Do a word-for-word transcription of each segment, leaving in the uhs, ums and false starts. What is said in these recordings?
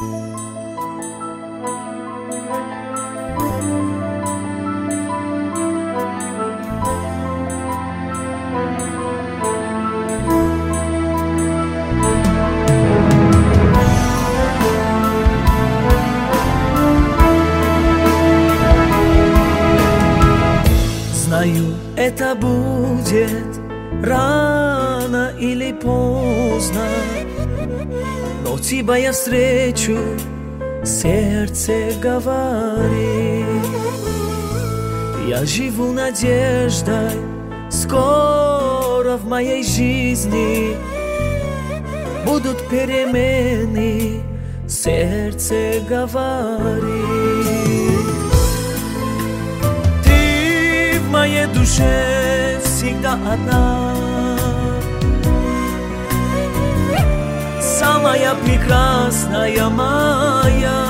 Знаю, это будет рано или поздно, но тебя я встречу, сердце говорит. Я живу надеждой, скоро в моей жизни будут перемены, сердце говорит. В моей душе всегда одна, самая прекрасная моя.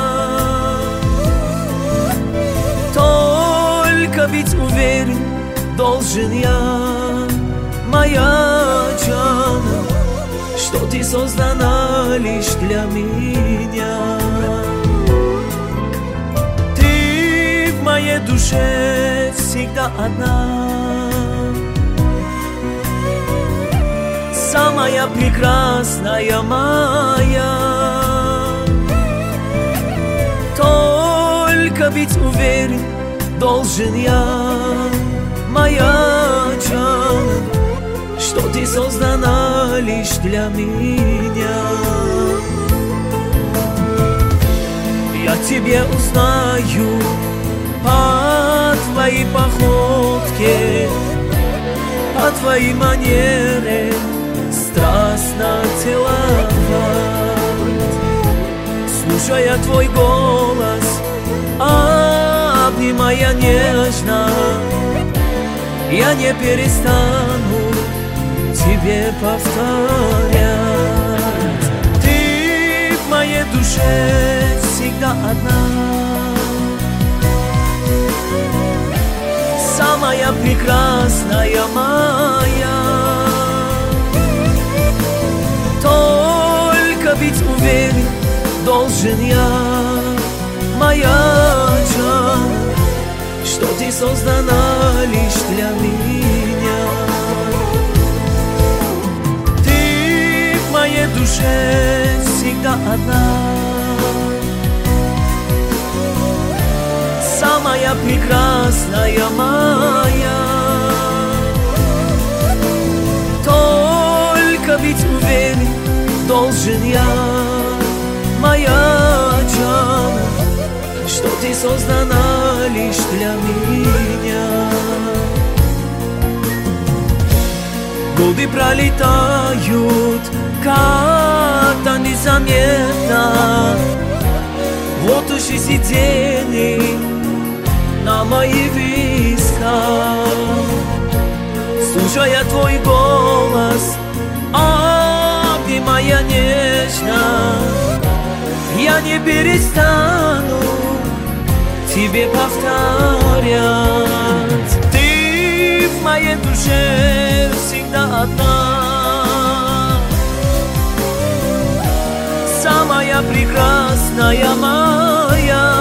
Только быть уверен должен я, моя Джана, что ты создана лишь для меня. Ты в моей душе всегда одна, самая прекрасная моя. Только быть уверен должен я, моя Джана, что ты создана лишь для меня. Я тебе узнаю по твоей походке, по твоей манере страстно целовать. Слушая твой голос, обнимая нежно, я не перестану тебе повторять. Ты в моей душе всегда одна, самая прекрасная моя. Только быть уверен должен я, моя Джана, что ты создана лишь для меня. Ты в моей душе всегда одна, самая прекрасная моя. Только быть уверен должен я, моя Джана, что ты создана лишь для меня. Годы пролетают как-то незаметно, вот уж и сидели на моих висках. Слушая твой голос, обнимая нежно, я не перестану тебе повторять. Ты в моей душе всегда одна, самая прекрасная моя.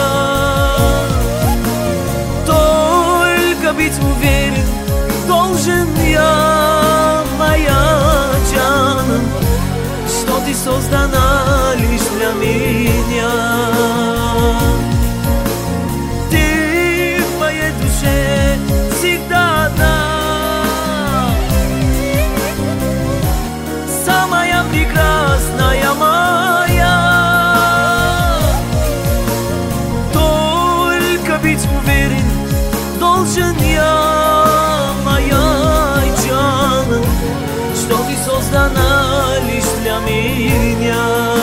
Только быть уверен должен я, моя Джана, что ты создана лишь для меня. Ты в моей душе всегда одна, самая прекрасная моя. Только быть уверен должен я, моя Джана, что ты создана лишь для меня.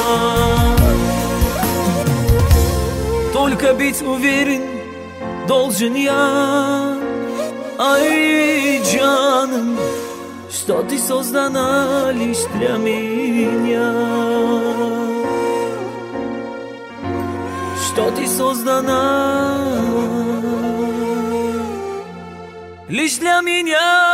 Только быть уверен должен я, ай, Джана, что ты создана лишь для меня. Что ты создана лишь для меня.